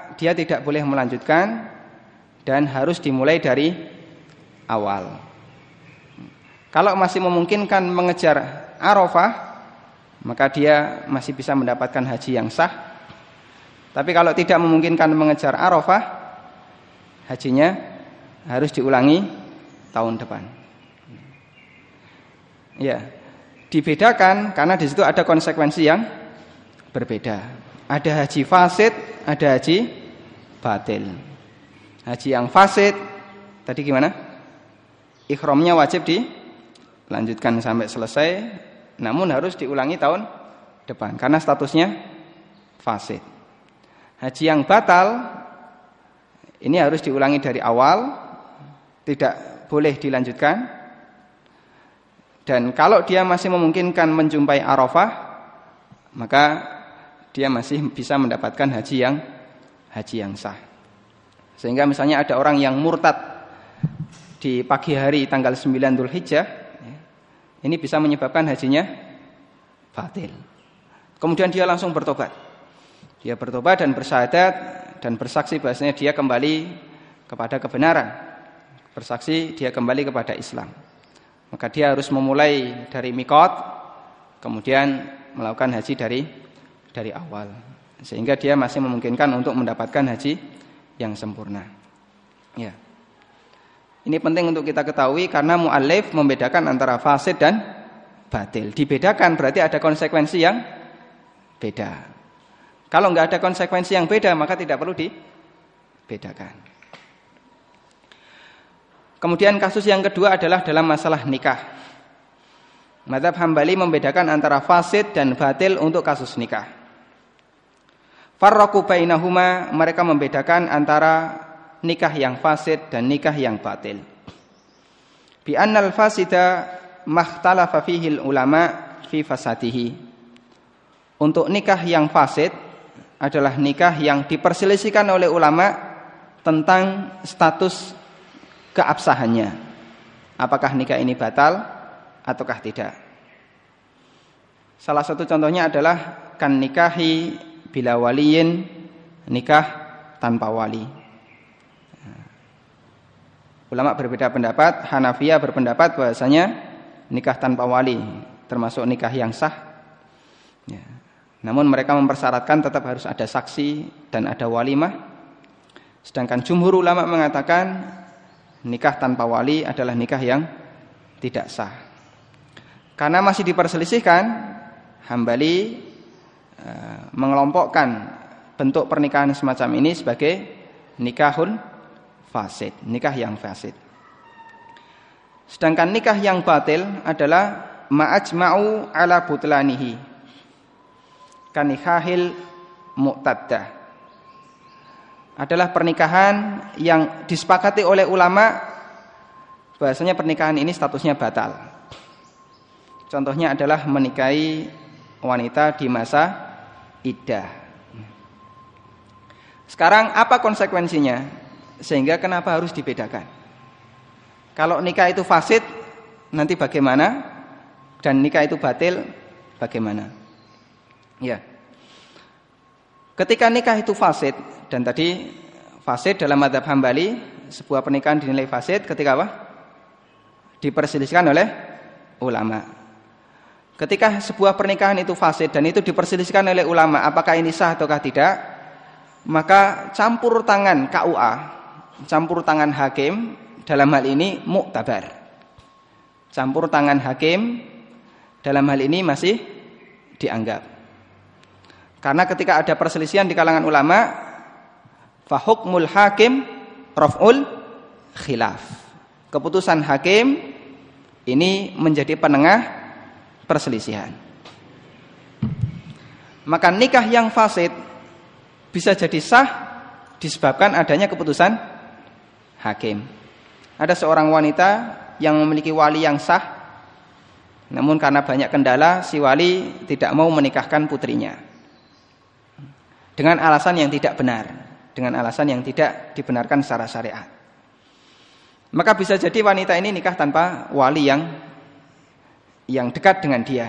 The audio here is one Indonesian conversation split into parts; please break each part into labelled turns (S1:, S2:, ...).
S1: dia tidak boleh melanjutkan dan harus dimulai dari awal. Kalau masih memungkinkan mengejar Arafah, maka dia masih bisa mendapatkan haji yang sah. Tapi kalau tidak memungkinkan mengejar Arafah, hajinya harus diulangi tahun depan. Ya, dibedakan karena di situ ada konsekuensi yang berbeda. Ada haji fasid, ada haji batil. Haji yang fasid tadi gimana? Ihramnya wajib dilanjutkan sampai selesai, namun harus diulangi tahun depan karena statusnya fasid. Haji yang batal ini harus diulangi dari awal, tidak boleh dilanjutkan. Dan kalau dia masih memungkinkan menjumpai Arafah, maka dia masih bisa mendapatkan haji yang sah. Sehingga misalnya ada orang yang murtad di pagi hari tanggal 9 Dzulhijjah, ini bisa menyebabkan hajinya batil. Kemudian dia langsung bertobat. Dia bertobat dan bersyahadat dan bersaksi bahwasanya dia kembali kepada kebenaran. Bersaksi dia kembali kepada Islam. Maka dia harus memulai dari miqat, kemudian melakukan haji dari awal. Sehingga dia masih memungkinkan untuk mendapatkan haji yang sempurna. Ya. Ini penting untuk kita ketahui karena mu'allif membedakan antara fasid dan batil. Dibedakan berarti ada konsekuensi yang beda. Kalau enggak ada konsekuensi yang beda, maka tidak perlu dibedakan. Kemudian kasus yang kedua adalah dalam masalah nikah. Mazhab Hambali membedakan antara fasid dan batil untuk kasus nikah. Farraqu bainahuma, mereka membedakan antara nikah yang fasid dan nikah yang batil. Bi annal fasida makhtalafa fihi ulama fi fasadihi. Untuk nikah yang fasid adalah nikah yang diperselisihkan oleh ulama tentang status keabsahannya. Apakah nikah ini batal ataukah tidak? Salah satu contohnya adalah kan nikahi bila waliyin, nikah tanpa wali. Ulama berbeda pendapat. Hanafiyah berpendapat bahwasanya nikah tanpa wali termasuk nikah yang sah. Ya. Namun mereka mempersyaratkan tetap harus ada saksi dan ada walimah. Sedangkan jumhur ulama mengatakan nikah tanpa wali adalah nikah yang tidak sah. Karena masih diperselisihkan, Hambali mengelompokkan bentuk pernikahan semacam ini sebagai nikahun fasid, nikah yang fasid. Sedangkan nikah yang batil adalah ma'ajma'u ala butlanihi, kanikahil mu'taddah. Adalah pernikahan yang disepakati oleh ulama bahwasanya pernikahan ini statusnya batal. Contohnya adalah menikahi wanita di masa iddah. Sekarang apa konsekuensinya? Sehingga kenapa harus dibedakan? Kalau nikah itu fasid, nanti bagaimana? Dan nikah itu batil, bagaimana? Ya. Ketika nikah itu fasid, dan tadi fasid dalam mazhab Hambali, sebuah pernikahan dinilai fasid ketika apa? Diperselisihkan oleh ulama. Ketika sebuah pernikahan itu fasid dan itu diperselisihkan oleh ulama, apakah ini sah ataukah tidak? Maka campur tangan KUA, campur tangan hakim dalam hal ini muktabar. Campur tangan hakim dalam hal ini masih dianggap. Karena ketika ada perselisihan di kalangan ulama, fa hukmul hakim raf'ul khilaf. Keputusan hakim ini menjadi penengah perselisihan. Maka nikah yang fasid bisa jadi sah disebabkan adanya keputusan hakim. Ada seorang wanita yang memiliki wali yang sah, namun karena banyak kendala si wali tidak mau menikahkan putrinya dengan alasan yang tidak benar, dengan alasan yang tidak dibenarkan secara syariat. Maka bisa jadi wanita ini nikah tanpa wali yang dekat dengan dia,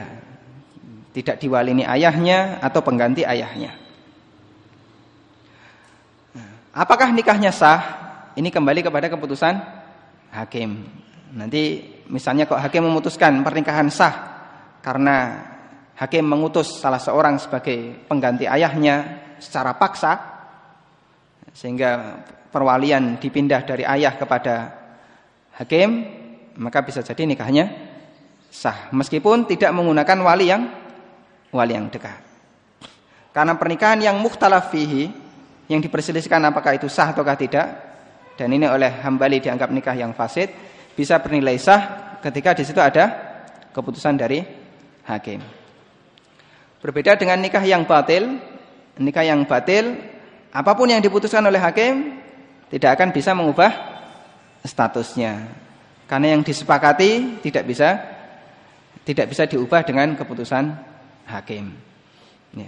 S1: tidak diwalini ayahnya atau pengganti ayahnya. Apakah nikahnya sah? Ini kembali kepada keputusan hakim. Nanti misalnya kok hakim memutuskan pernikahan sah karena hakim mengutus salah seorang sebagai pengganti ayahnya secara paksa, sehingga perwalian dipindah dari ayah kepada hakim, maka bisa jadi nikahnya sah meskipun tidak menggunakan wali yang dekat. Karena pernikahan yang mukhtalaf fihi, yang diperselisihkan apakah itu sah ataukah tidak, dan ini oleh Hambali dianggap nikah yang fasid, bisa bernilai sah ketika di situ ada keputusan dari hakim. Berbeda dengan nikah yang batil. Nikah yang batil, apapun yang diputuskan oleh hakim tidak akan bisa mengubah statusnya. Karena yang disepakati tidak bisa diubah dengan keputusan hakim. Ya.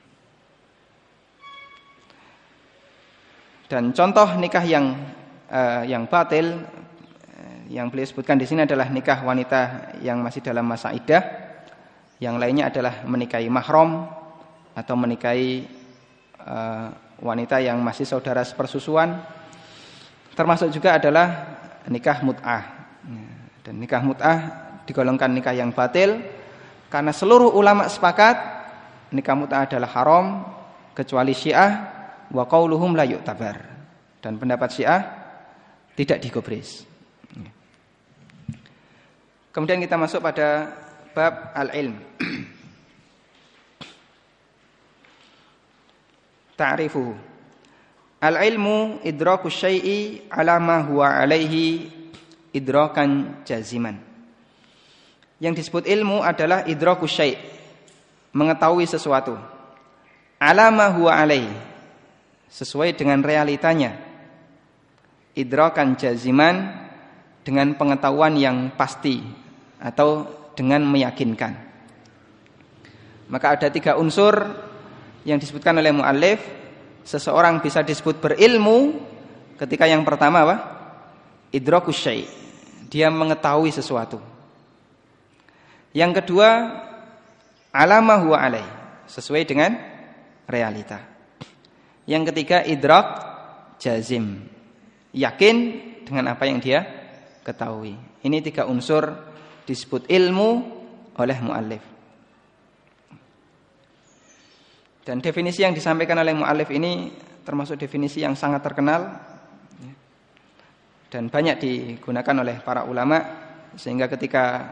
S1: Dan contoh nikah yang batil yang beliau sebutkan di sini adalah nikah wanita yang masih dalam masa iddah. Yang lainnya adalah menikahi mahram atau menikahi wanita yang masih saudara sepersusuan. Termasuk juga adalah nikah mut'ah. Dan nikah mut'ah digolongkan nikah yang batil karena seluruh ulama sepakat nikah mut'ah adalah haram kecuali Syiah, wa qauluhum la yu'tabar. Dan pendapat Syiah tidak digubris. Kemudian kita masuk pada bab al-ilm. Ta'rifuhu. Al-ilmu idraku syai'i ala ma huwa alaihi idrakan jaziman. Yang disebut ilmu adalah idraku syai', mengetahui sesuatu. Ala ma huwa alaihi, sesuai dengan realitanya. Idrakan jaziman, dengan pengetahuan yang pasti atau dengan meyakinkan. Maka ada 3 unsur yang disebutkan oleh muallif. Seseorang bisa disebut berilmu ketika yang pertama apa? Idrakus syai', dia mengetahui sesuatu. Yang kedua, alama huwa alaih, sesuai dengan realita. Yang ketiga, idrak jazim, yakin dengan apa yang dia ketahui. Ini 3 unsur disebut ilmu oleh muallif. Dan definisi yang disampaikan oleh muallif ini termasuk definisi yang sangat terkenal dan banyak digunakan oleh para ulama, sehingga ketika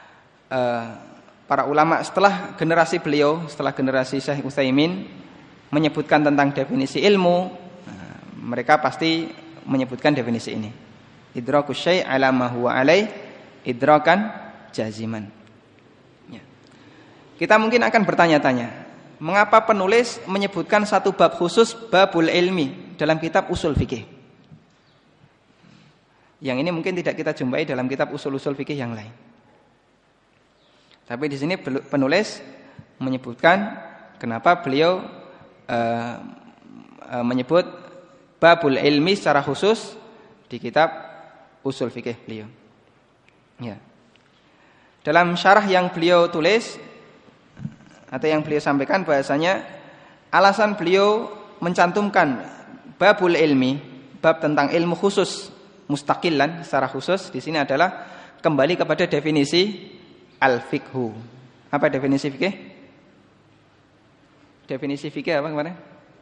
S1: para ulama setelah generasi beliau, setelah generasi Syekh Utsaimin menyebutkan tentang definisi ilmu, mereka pasti menyebutkan definisi ini. Idrakus syai' ala ma huwa alaih idrakan jaziman. Ya. Kita mungkin akan bertanya-tanya, mengapa penulis menyebutkan satu bab khusus, babul ilmi, dalam kitab usul fikih? Yang ini mungkin tidak kita jumpai dalam kitab usul-usul fikih yang lain. Tapi di sini penulis menyebutkan kenapa beliau menyebut babul ilmi secara khusus di kitab usul fikih beliau. Ya. Dalam syarah yang beliau tulis atau yang beliau sampaikan, bahasanya alasan beliau mencantumkan babul ilmi, bab tentang ilmu khusus mustaqilan secara khusus di sini adalah kembali kepada definisi al-fiqhu. Apa definisi fikih? Definisi fikih apa kemarin?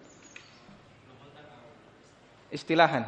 S1: Istilahan.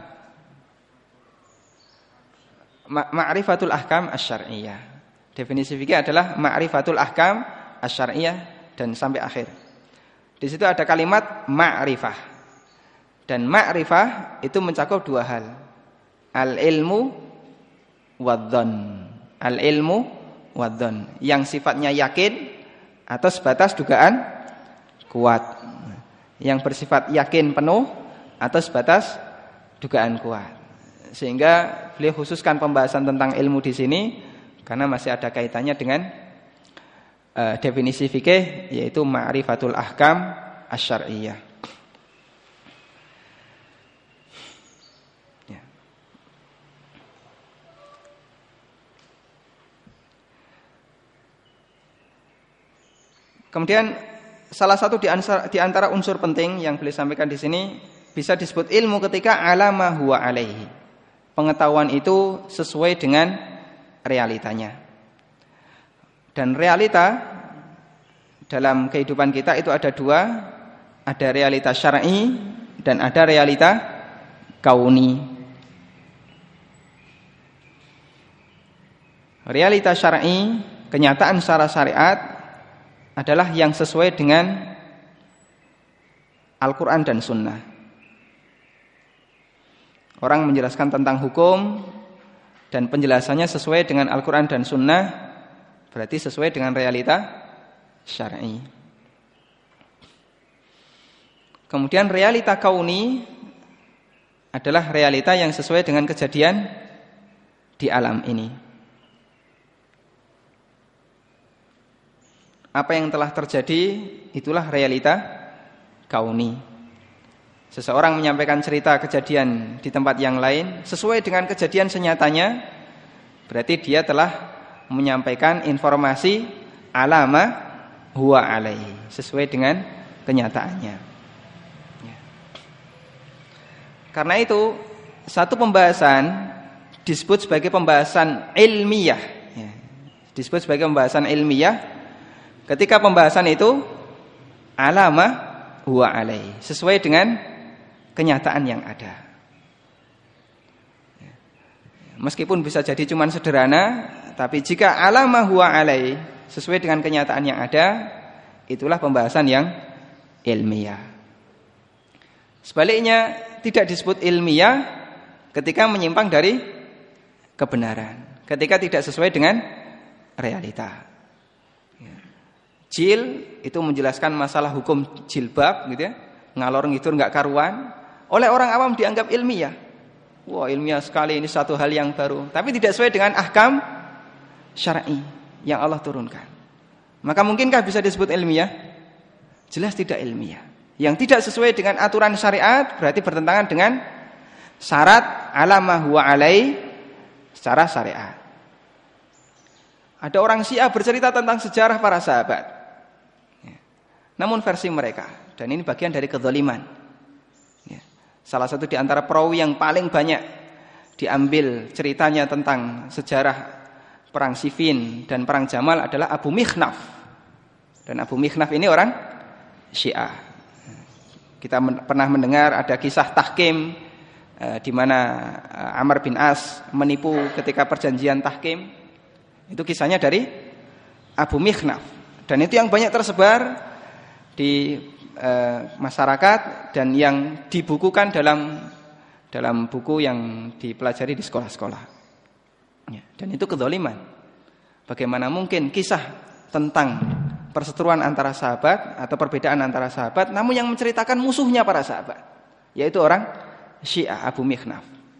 S1: Ma'rifatul ahkam asy-syar'iyyah. Definisi fikih adalah ma'rifatul ahkam asy-syar'iyyah dan sampai akhir. Di situ ada kalimat ma'rifah. Dan ma'rifah itu mencakup 2 hal. Al-ilmu wad-dhon. Al-ilmu wad-dhon, yang sifatnya yakin atau sebatas dugaan kuat. Yang bersifat yakin penuh atau sebatas dugaan kuat. Sehingga beliau khususkan pembahasan tentang ilmu di sini karena masih ada kaitannya dengan definisi fikih, yaitu ma'rifatul ahkam asy-syar'iyyah. Ya. Kemudian salah satu di antara unsur penting yang beliau sampaikan di sini bisa disebut ilmu ketika alama huwa alaihi. Pengetahuan itu sesuai dengan realitanya. Dan realita dalam kehidupan kita itu ada dua, ada realita syar'i dan ada realita kauni. Realita syar'i, kenyataan secara syariat adalah yang sesuai dengan Al-Quran dan Sunnah. Orang menjelaskan tentang hukum dan penjelasannya sesuai dengan Al-Quran dan Sunnah, berarti sesuai dengan realita syar'i. Kemudian realita kauni adalah realita yang sesuai dengan kejadian di alam ini. Apa yang telah terjadi itulah realita kauni. Seseorang menyampaikan cerita kejadian di tempat yang lain sesuai dengan kejadian senyatanya, berarti dia telah menyampaikan informasi alama huwa alaihi, sesuai dengan kenyataannya. Karena itu satu pembahasan disebut sebagai pembahasan ilmiah, disebut sebagai pembahasan ilmiah ketika pembahasan itu alama huwa alaihi, sesuai dengan kenyataan yang ada. Meskipun bisa jadi cuma sederhana, tapi jika alama huwa alaihi, sesuai dengan kenyataan yang ada, itulah pembahasan yang ilmiah. Sebaliknya tidak disebut ilmiah ketika menyimpang dari kebenaran, ketika tidak sesuai dengan realita. Jil itu menjelaskan masalah hukum jilbab gitu ya, ngalor ngidur enggak karuan, oleh orang awam dianggap ilmiah. Wah, ilmiah sekali, ini satu hal yang baru, tapi tidak sesuai dengan ahkam syar'i yang Allah turunkan. Maka mungkinkah bisa disebut ilmiah? Jelas tidak ilmiah. Yang tidak sesuai dengan aturan syariat berarti bertentangan dengan syarat alama huwa alaihi secara syariat. Ada orang Syiah bercerita tentang sejarah para sahabat, namun versi mereka, dan ini bagian dari kezaliman. Salah satu di antara perawi yang paling banyak diambil ceritanya tentang sejarah perang Siffin dan perang Jamal adalah Abu Mikhnaf. Dan Abu Mikhnaf ini orang Syiah. Kita pernah mendengar ada kisah tahkim di mana Amr bin As menipu ketika perjanjian tahkim. Itu kisahnya dari Abu Mikhnaf. Dan itu yang banyak tersebar di masyarakat dan yang dibukukan dalam buku yang dipelajari di sekolah-sekolah. Dan itu kezaliman. Bagaimana mungkin kisah tentang perseteruan antara sahabat atau perbedaan antara sahabat, namun yang menceritakan musuhnya para sahabat, yaitu orang Syiah Abu Mikhnaf.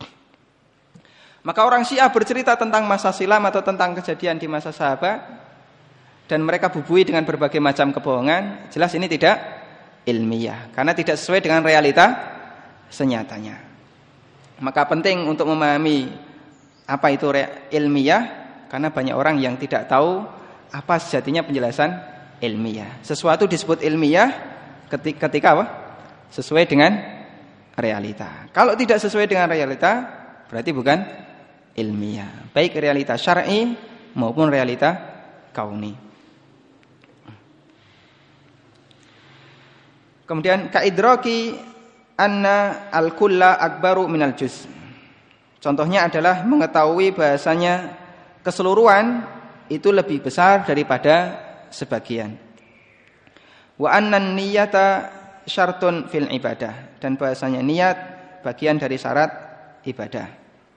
S1: Maka orang Syiah bercerita tentang masa silam atau tentang kejadian di masa sahabat, dan mereka bubuhi dengan berbagai macam kebohongan. Jelas ini tidak ilmiah, karena tidak sesuai dengan realita senyatanya. Maka penting untuk memahami apa itu ilmiah, karena banyak orang yang tidak tahu apa sejatinya penjelasan ilmiah. Sesuatu disebut ilmiah ketika apa? Sesuai dengan realita. Kalau tidak sesuai dengan realita, berarti bukan ilmiah, baik realita syar'i maupun realita kauni. Kemudian kaidraki anna al-kulla akbaru minal juz. Contohnya adalah mengetahui bahasanya keseluruhan itu lebih besar daripada sebagian. Wa anna niyata syartun fil ibadah, dan bahasanya niat bagian dari syarat ibadah.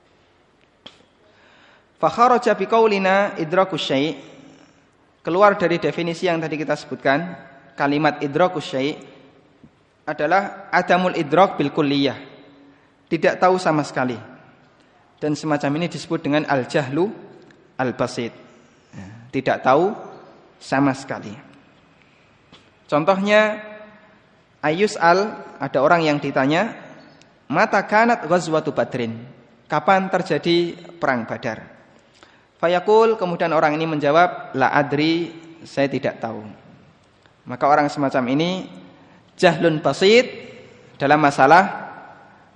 S1: Fa kharaja bi qaulina idrakus syai', keluar dari definisi yang tadi kita sebutkan, kalimat idrakus syai' adalah adamul idrak bil kulliyah, tidak tahu sama sekali. Dan semacam ini disebut dengan al-jahlu al-basit, tidak tahu sama sekali. Contohnya ayus'al, ada orang yang ditanya, mata kanat ghazwatu badrin, kapan terjadi perang Badar? Fayaqul, kemudian orang ini menjawab, la adri, saya tidak tahu. Maka orang semacam ini jahlun basit dalam masalah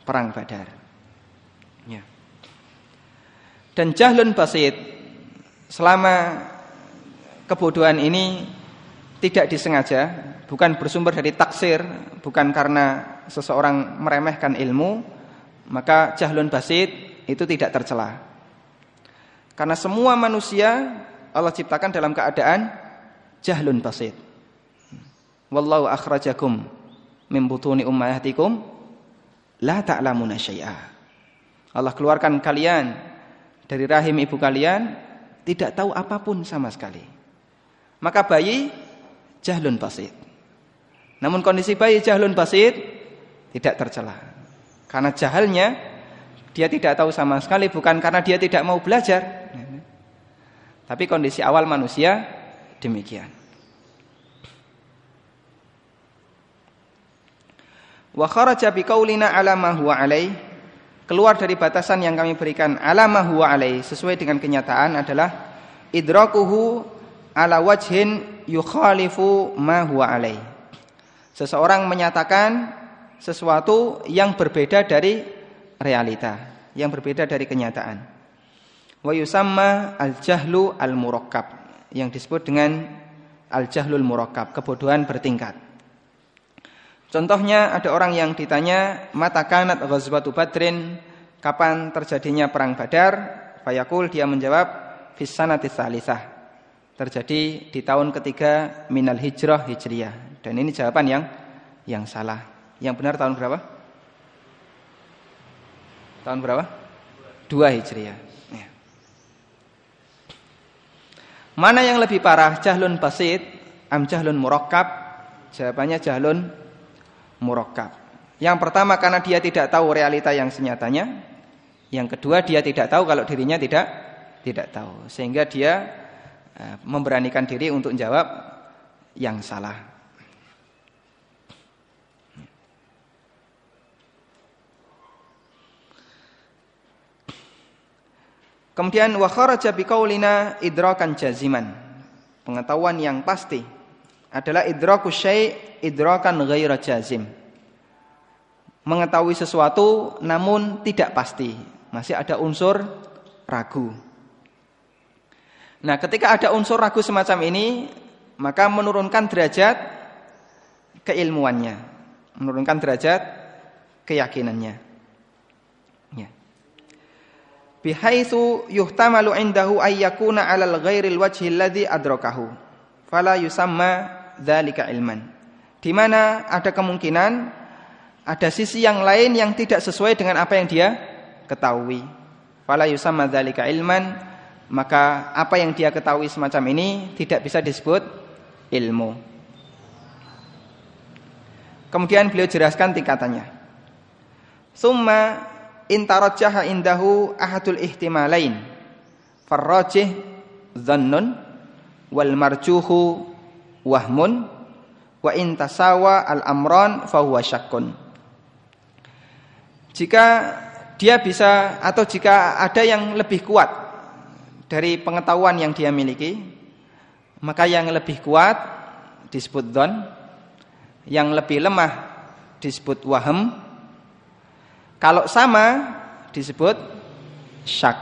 S1: perang Badar. Ya. Dan jahlun basit, selama kebodohan ini tidak disengaja, bukan bersumber dari taksir, bukan karena seseorang meremehkan ilmu, maka jahlun basit itu tidak tercela. Karena semua manusia Allah ciptakan dalam keadaan jahlun basit. Wallahu akhrajakum min butuni ummahatikum la ta'lamuna syai'a. Allah keluarkan kalian dari rahim ibu kalian tidak tahu apapun sama sekali. Maka bayi jahlun basit. Namun kondisi bayi jahlun basit tidak tercela. Karena jahalnya dia tidak tahu sama sekali, bukan karena dia tidak mau belajar. Tapi kondisi awal manusia demikian. Wa kharaja biqaulina ala ma huwa alai, keluar dari batasan yang kami berikan ala ma huwa alai, sesuai dengan kenyataan adalah idrakuhu ala wajhin yukhalifu ma huwa alai. Seseorang menyatakan sesuatu yang berbeda dari realita, yang berbeda dari kenyataan. Wa yusamma al-jahlu al-murakkab, yang disebut dengan al-jahlul murakkab, kebodohan bertingkat. Contohnya ada orang yang ditanya mata kanat ghazwatu badrin, kapan terjadinya perang Badar? Fayaqul, dia menjawab fis sanati tsalisah, terjadi di tahun ketiga minal hijrah hijriyah. Dan ini jawaban yang salah. Yang benar tahun berapa? Tahun berapa? 2 hijriyah. Ya. Mana yang lebih parah, jahlun basit am jahlun murakkab? Jawabannya jahlun murakkab. Yang pertama karena dia tidak tahu realita yang senyatanya. Yang kedua dia tidak tahu kalau dirinya tidak tahu, sehingga dia memberanikan diri untuk jawab yang salah. Kemudian wa kharaja biqaulina idrakan jaziman, pengetahuan yang pasti adalah idrakus syai' idrakan ghaira jazim, mengetahui sesuatu namun tidak pasti, masih ada unsur ragu. Nah, ketika ada unsur ragu semacam ini, maka menurunkan derajat keilmuannya, menurunkan derajat keyakinannya. Ya. Bihaitsu yuhtamalu indahu ay yakuna 'alal ghairil wajhi alladhi adrakahu fala yusamma dzalika ilman. Di mana ada kemungkinan ada sisi yang lain yang tidak sesuai dengan apa yang dia ketahui. Fala yusamma dzalika ilman, maka apa yang dia ketahui semacam ini tidak bisa disebut ilmu. Kemudian beliau jelaskan tingkatannya. Summa intarajjaha indahu ahadul ihtimalain farrajih dhannun wal marjuhu wahmun wa intasawa al-amran fahuwa syakkun. Jika dia bisa, atau jika ada yang lebih kuat dari pengetahuan yang dia miliki, maka yang lebih kuat disebut dhon, yang lebih lemah disebut wahm. Kalau sama disebut syak.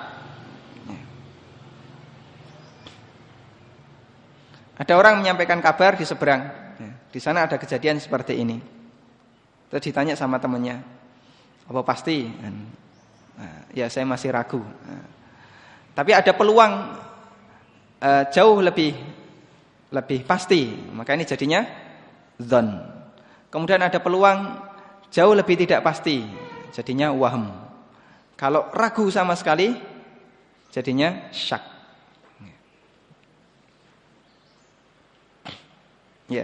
S1: Ada orang menyampaikan kabar di seberang, di sana ada kejadian seperti ini. Terus ditanya sama temannya, apa pasti? Ya saya masih ragu. Tapi ada peluang jauh lebih pasti, maka ini jadinya dzan. Kemudian ada peluang jauh lebih tidak pasti, jadinya wahm. Kalau ragu sama sekali, jadinya syak. Ya.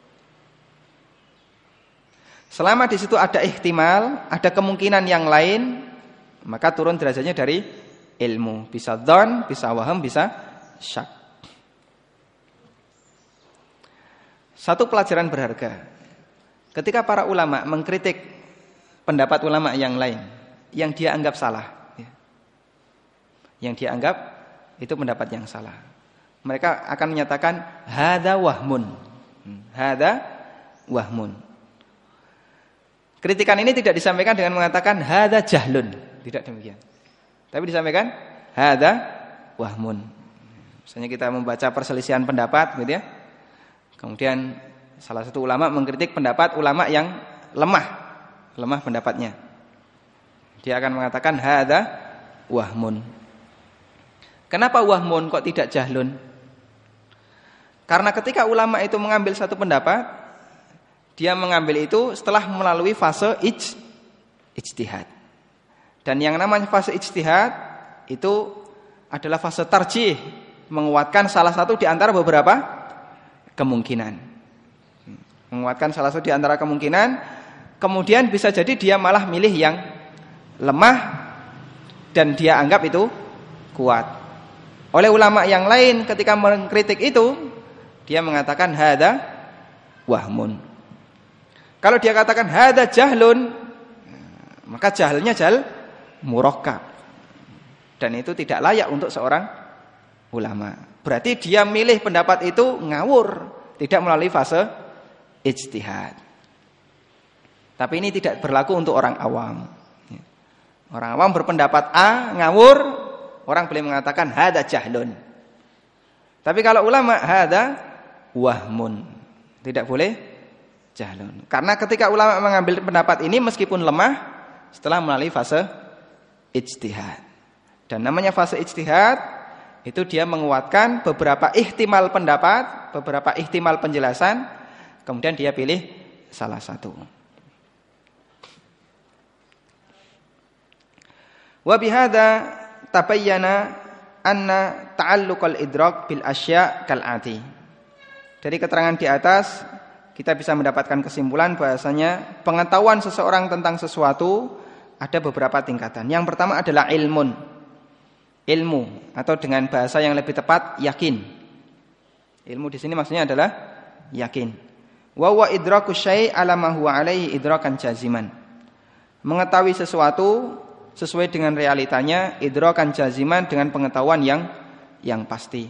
S1: Selama di situ ada ihtimal, ada kemungkinan yang lain, maka turun derajatnya dari ilmu. Bisa dzan, bisa wahm, bisa syak. Satu pelajaran berharga. Ketika para ulama mengkritik pendapat ulama yang lain, yang dia anggap salah, yang dia anggap itu pendapat yang salah, mereka akan menyatakan hadza wahmun, hadza wahmun. Kritikan ini tidak disampaikan dengan mengatakan hadza jahlun, tidak demikian. Tapi disampaikan hadza wahmun. Misalnya kita membaca perselisihan pendapat gitu ya. Kemudian salah satu ulama mengkritik pendapat ulama yang lemah pendapatnya. Dia akan mengatakan hadza wahmun. Kenapa wahmun kok tidak jahlun? Karena ketika ulama itu mengambil satu pendapat, dia mengambil itu setelah melalui fase ijtihad. Dan yang namanya fase ijtihad itu adalah fase tarjih, menguatkan salah satu di antara beberapa kemungkinan. Menguatkan salah satu di antara kemungkinan, kemudian bisa jadi dia malah milih yang lemah dan dia anggap itu kuat. Oleh ulama yang lain ketika mengkritik itu, dia mengatakan hadza wahmun. Kalau dia katakan hadza jahlun, maka jahlnya jahl murakkab. Dan itu tidak layak untuk seorang ulama. Berarti dia milih pendapat itu ngawur, tidak melalui fase ijtihad. Tapi ini tidak berlaku untuk orang awam. Orang awam berpendapat A, ngawur, orang boleh mengatakan hadza jahlun. Tapi kalau ulama hadza wahmun, tidak boleh jahlun. Karena ketika ulama mengambil pendapat ini meskipun lemah, setelah melalui fase ijtihad. Dan namanya fase ijtihad itu dia menguatkan beberapa ihtimal pendapat, beberapa ihtimal penjelasan, kemudian dia pilih salah satu. Wa bihadza tabayyana anna ta'alluqal idrak bil asya' kal'ati. Dari keterangan di atas kita bisa mendapatkan kesimpulan bahasanya pengetahuan seseorang tentang sesuatu ada beberapa tingkatan. Yang pertama adalah ilmu atau dengan bahasa yang lebih tepat yakin. Ilmu di sini maksudnya adalah yakin. Wa huwa idraku syai' ala ma huwa alaihi idrakan jaziman. Mengetahui sesuatu sesuai dengan realitanya, idrakan jaziman dengan pengetahuan yang pasti.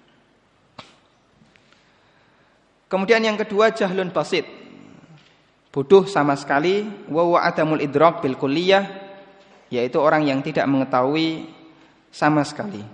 S1: Kemudian yang kedua jahlun basit. Bodoh sama sekali, wa huwa adamul idrak bil kulliyah, yaitu orang yang tidak mengetahui sama sekali.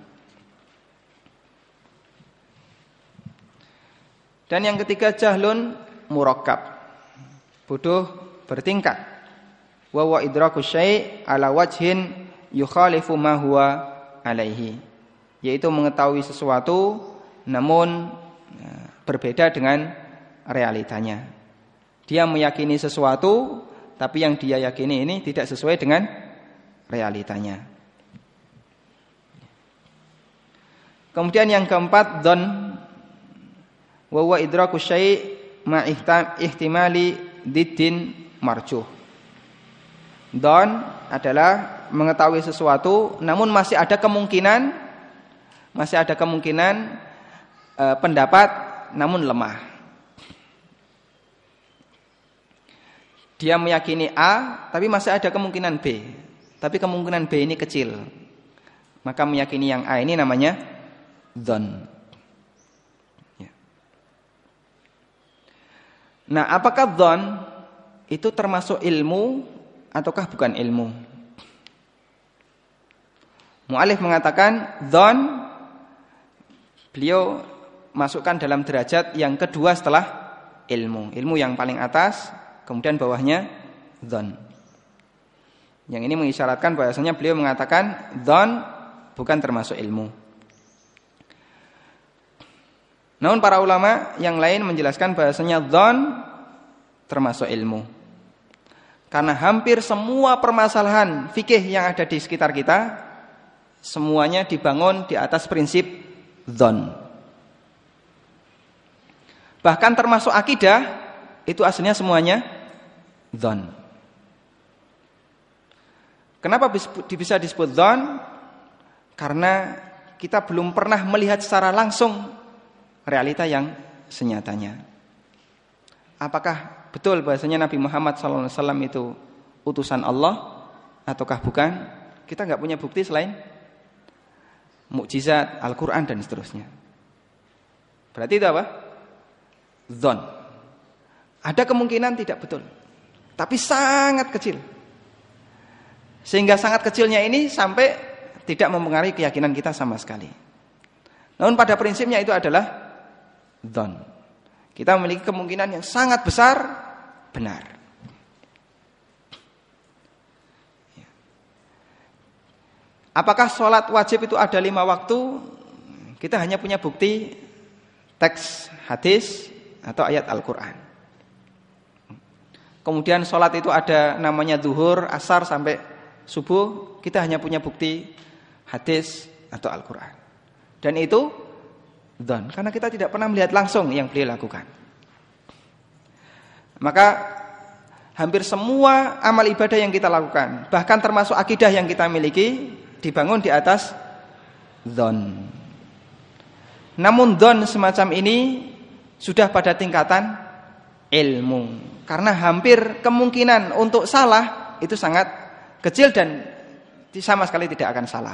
S1: Dan yang ketiga jahlun murakkab. Bodoh bertingkat. Wa huwa idraku syai' ala wajhin yukhalifu ma huwa alaihi, yaitu mengetahui sesuatu namun berbeda dengan realitanya. Dia meyakini sesuatu tapi yang dia yakini ini tidak sesuai dengan realitanya. Kemudian yang keempat dzan, wa huwa idraku syai' ma ihtimali diddin marjuh. Dzan adalah mengetahui sesuatu namun masih ada kemungkinan pendapat namun lemah. Dia meyakini A tapi masih ada kemungkinan B, tapi kemungkinan B ini kecil. Maka meyakini yang A ini namanya dzan. Ya. Nah, apakah dzan itu termasuk ilmu ataukah bukan ilmu? Mu'allif mengatakan dzan beliau masukkan dalam derajat yang kedua setelah ilmu. Ilmu yang paling atas, kemudian bawahnya dzan. Yang ini mengisyaratkan bahwasanya beliau mengatakan dzan bukan termasuk ilmu. Namun para ulama yang lain menjelaskan bahwasanya dzan termasuk ilmu. Karena hampir semua permasalahan fikih yang ada di sekitar kita semuanya dibangun di atas prinsip dzan. Bahkan termasuk akidah itu aslinya semuanya dzan. Kenapa bisa disebut dzan? Karena kita belum pernah melihat secara langsung realita yang senyatanya. Apakah betul bahasanya Nabi Muhammad SAW itu utusan Allah ataukah bukan? Kita nggak punya bukti selain mukjizat, Al-Quran dan seterusnya. Berarti itu apa? Dzan. Ada kemungkinan tidak betul, tapi sangat kecil. Sehingga sangat kecilnya ini sampai tidak mempengaruhi keyakinan kita sama sekali. Namun pada prinsipnya itu adalah dzon. Kita memiliki kemungkinan yang sangat besar benar. Apakah sholat wajib itu ada 5 waktu? Kita hanya punya bukti teks hadis atau ayat Al-Quran. Kemudian sholat itu ada namanya zuhur, asar sampai subuh. Kita hanya punya bukti hadis atau Al-Quran. Dan itu dzon, karena kita tidak pernah melihat langsung yang beliau lakukan. Maka hampir semua amal ibadah yang kita lakukan, bahkan termasuk akidah yang kita miliki, dibangun di atas dzon. Namun dzon semacam ini sudah pada tingkatan ilmu, karena hampir kemungkinan untuk salah itu sangat kecil dan sama sekali tidak akan salah.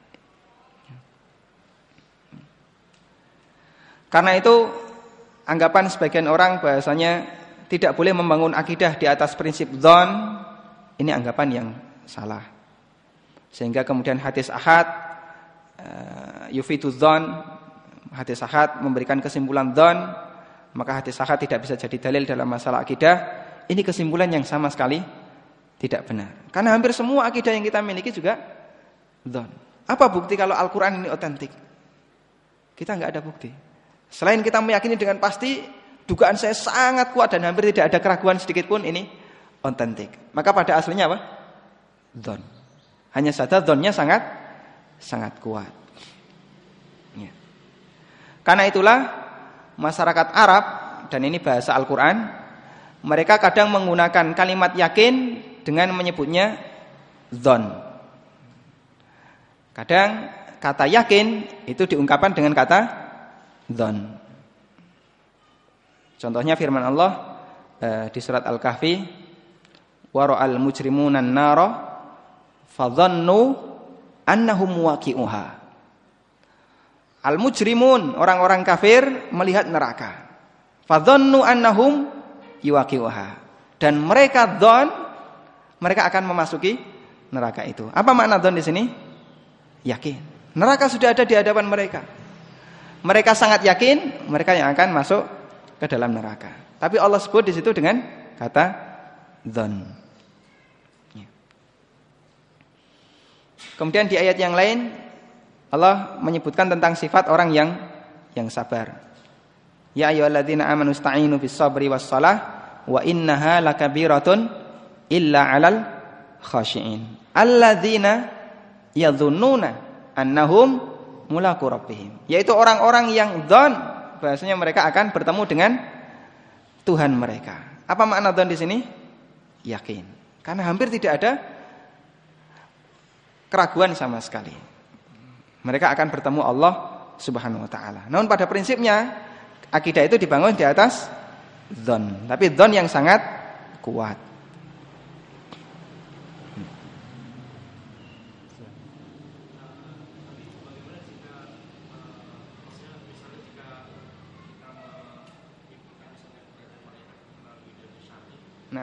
S1: Karena itu anggapan sebagian orang bahasanya tidak boleh membangun akidah di atas prinsip dzon, ini anggapan yang salah. Sehingga kemudian hadis ahad yufidu dzon, hadis ahad memberikan kesimpulan dzon, maka hadis ahad tidak bisa jadi dalil dalam masalah akidah. Ini kesimpulan yang sama sekali tidak benar. Karena hampir semua akidah yang kita miliki juga dzon. Apa bukti kalau Al-Quran ini otentik? Kita nggak ada bukti. Selain kita meyakini dengan pasti, dugaan saya sangat kuat dan hampir tidak ada keraguan sedikit pun ini otentik. Maka pada aslinya apa? Dzon. Hanya saja dzonnya sangat kuat. Ya. Karena itulah masyarakat Arab, dan ini bahasa Al-Quran, mereka kadang menggunakan kalimat yakin dengan menyebutnya dzon. Kadang kata yakin itu diungkapkan dengan kata dzon. Contohnya firman Allah di surat Al-Kahfi, wa ra'al mujrimuna an-nara fadhannu annahum waqi'uha. Al-mujrimun, orang-orang kafir melihat neraka. Fadhannu annahum yuwaqi'uha. Dan mereka dzon, mereka akan memasuki neraka itu. Apa makna dzon di sini? Yakin. Neraka sudah ada di hadapan mereka. Mereka sangat yakin mereka yang akan masuk ke dalam neraka. Tapi Allah sebut di situ dengan kata dzon. Ya. Kemudian di ayat yang lain Allah menyebutkan tentang sifat orang yang sabar. Ya ayyuhalladzina amanu ista'inu bis-sabri was-shalah wa innaha lakabiratun illa 'alal khashi'in. Alladzina yadhunnuna annahum mulaqu rabbihim, yaitu orang-orang yang dzon bahasanya mereka akan bertemu dengan Tuhan mereka. Apa makna dzon di sini? Yakin. Karena hampir tidak ada keraguan sama sekali. Mereka akan bertemu Allah Subhanahu wa taala. Namun pada prinsipnya akidah itu dibangun di atas dzon, tapi dzon yang sangat kuat. Nah,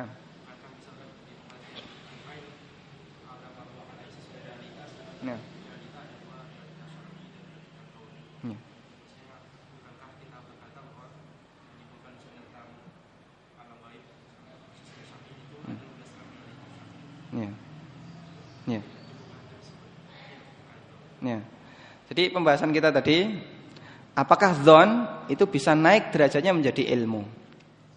S1: nah, ya. Jadi pembahasan kita tadi, apakah dzon itu bisa naik derajatnya menjadi ilmu?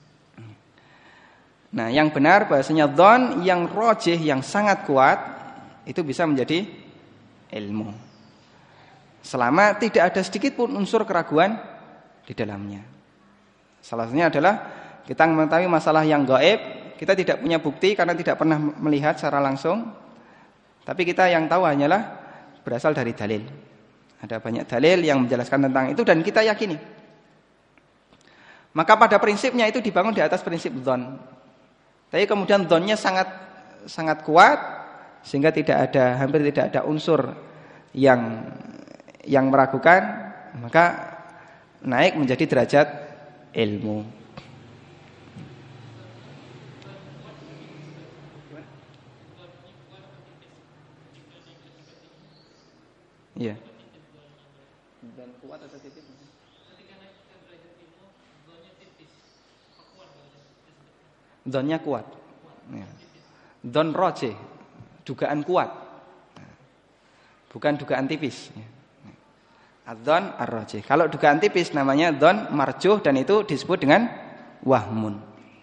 S1: Nah, yang benar bahasanya dzon yang rojih, yang sangat kuat, itu bisa menjadi ilmu. Selama tidak ada sedikit pun unsur keraguan di dalamnya. Salah satunya adalah kita mengetahui masalah yang gaib, kita tidak punya bukti karena tidak pernah melihat secara langsung. Tapi kita yang tahu hanyalah berasal dari dalil. Ada banyak dalil yang menjelaskan tentang itu dan kita yakini. Maka pada prinsipnya itu dibangun di atas prinsip dzon. Tapi kemudian dzonnya sangat kuat sehingga hampir tidak ada unsur yang meragukan, maka naik menjadi derajat ilmu. Iya. Dan kuat atau tipis? Dzonnya kuat. Ya. Dzon roje, dugaan kuat. Bukan dugaan tipis. Adzon ar-rajih. Kalau dugaan tipis namanya dzon marjuh dan itu disebut dengan wahmun.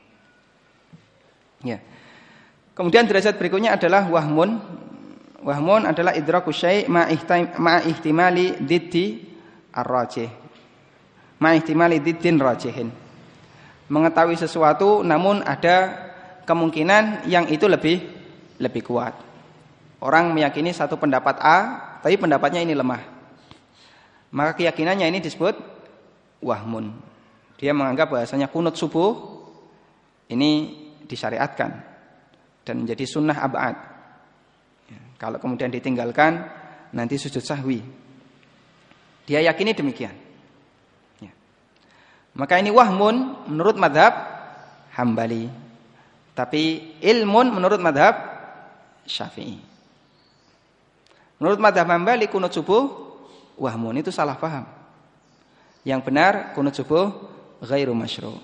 S1: Ya. Kemudian derajat berikutnya adalah wahmun. Wahmun adalah idraku syai' ma ihtimali diddi ar-rajih. Ma ihtimali diddin rajihin. Mengetahui sesuatu namun ada kemungkinan yang itu lebih kuat. Orang meyakini satu pendapat A, tapi pendapatnya ini lemah. Maka keyakinannya ini disebut wahmun. Dia menganggap bahasanya kunut subuh ini disyariatkan dan menjadi sunnah ab'ad. Ya, kalau kemudian ditinggalkan nanti sujud sahwi. Dia yakini demikian. Ya. Maka ini wahmun menurut madhab Hambali. Tapi ilmun menurut madhab Syafi'i. Menurut madhab Hambali kunut subuh wahmun, itu salah paham. Yang benar kunut subuh ghairu masyru'.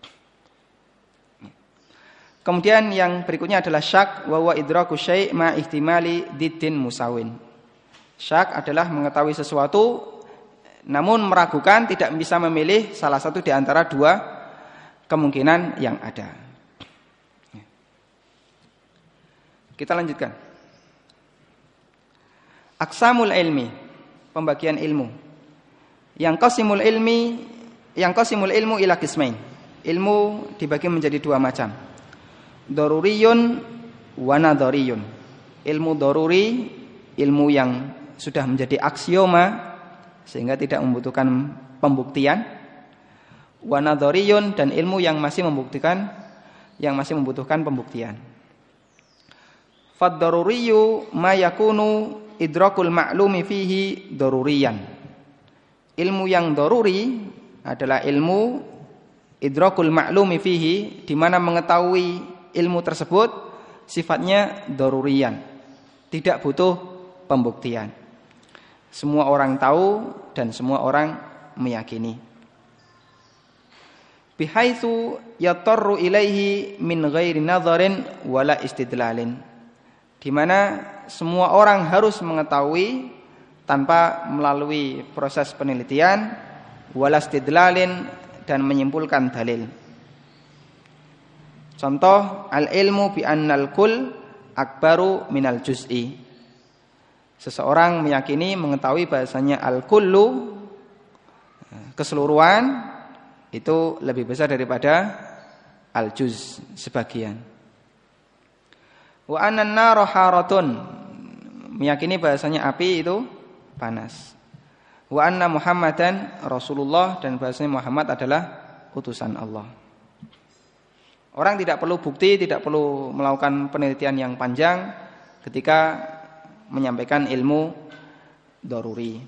S1: Kemudian yang berikutnya adalah syak wa huwa idraku syai' ma ihtimali diddin musawin. Syak adalah mengetahui sesuatu namun meragukan, tidak bisa memilih salah satu di antara dua kemungkinan yang ada. Kita lanjutkan. Aqsamul ilmi, pembagian ilmu. Yang qasimul ilmu ila qismain. Ilmu dibagi menjadi dua macam. Daruriyun wa nadhariyun. Ilmu daruri, ilmu yang sudah menjadi aksioma sehingga tidak membutuhkan pembuktian. Wa nadhariyun, dan ilmu yang masih membutuhkan pembuktian. Fad-daruriyu ma yakunu idrakul ma'lumi fihi daruriyan. Ilmu yang daruri adalah ilmu idrakul ma'lumi fihi, di mana mengetahui ilmu tersebut sifatnya daruriyan, tidak butuh pembuktian. Semua orang tahu dan semua orang meyakini. Bihaitsu yatarru ilaihi min ghairi nadharin wala istidlalin, di mana semua orang harus mengetahui tanpa melalui proses penelitian, walastidlalin, dan menyimpulkan dalil. Contoh, al-ilmu bi annal kull akbaru minal juz'i. Seseorang meyakini mengetahui bahasanya al-kullu, keseluruhan, itu lebih besar daripada al-juz, sebagian. Wa annan nara haratun, meyakini bahasanya api itu panas. Wa anna Muhammadan Rasulullah, dan bahasanya Muhammad adalah utusan Allah. Orang tidak perlu bukti, tidak perlu melakukan penelitian yang panjang ketika menyampaikan ilmu daruri.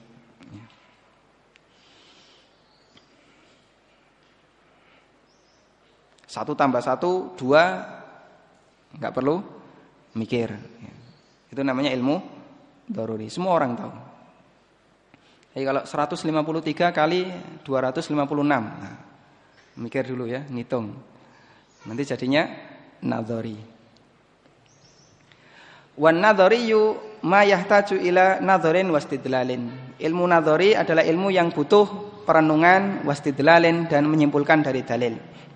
S1: 1 tambah 1 2, enggak perlu mikir. Itu namanya ilmu daruri. Semua orang tahu. Jadi kalau 153 kali 256, nah, mikir dulu ya, ngitung. Nanti jadinya nadhari. Wan nadhariyu ma yahtaju ila nadharin wastidlalin. Ilmu nadhari adalah ilmu yang butuh perenungan, wastidlalin, dan menyimpulkan dari dalil.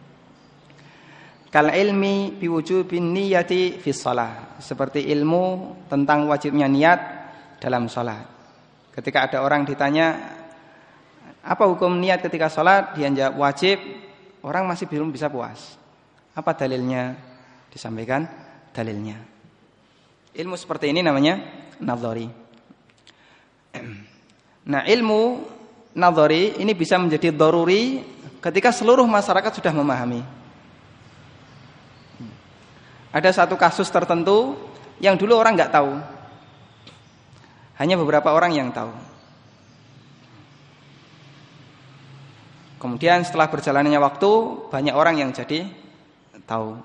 S1: Kal ilmi biwujubin niyati fi shalah, seperti ilmu tentang wajibnya niat dalam salat. Ketika ada orang ditanya apa hukum niat ketika salat, dia jawab wajib, orang masih belum bisa puas. Apa dalilnya? Disampaikan dalilnya. Ilmu seperti ini namanya nadhari. Nah, ilmu nadhari ini bisa menjadi daruri ketika seluruh masyarakat sudah memahami. Ada satu kasus tertentu yang dulu orang nggak tahu, hanya beberapa orang yang tahu. Kemudian setelah berjalannya waktu, banyak orang yang jadi tahu.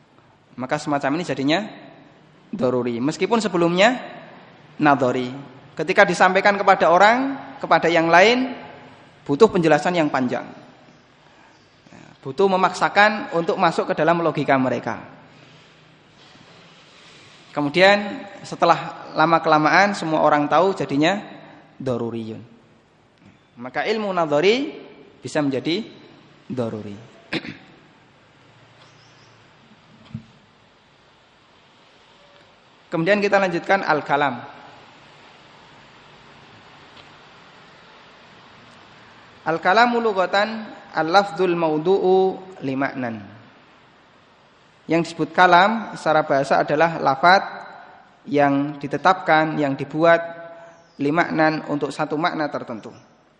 S1: Maka semacam ini jadinya daruri, meskipun sebelumnya nadhari. ketika disampaikan kepada orang, kepada yang lain, butuh penjelasan yang panjang. Butuh memaksakan untuk masuk ke dalam logika mereka. Kemudian setelah lama-kelamaan semua orang tahu, jadinya daruriyun. Maka ilmu nadhari bisa menjadi daruri. Kemudian kita lanjutkan al-kalam. Al-kalamu lughatan al-lafdzul maudu'u lima'nan. Yang disebut kalam secara bahasa adalah lafaz yang ditetapkan, yang dibuat lima'nan untuk satu makna tertentu.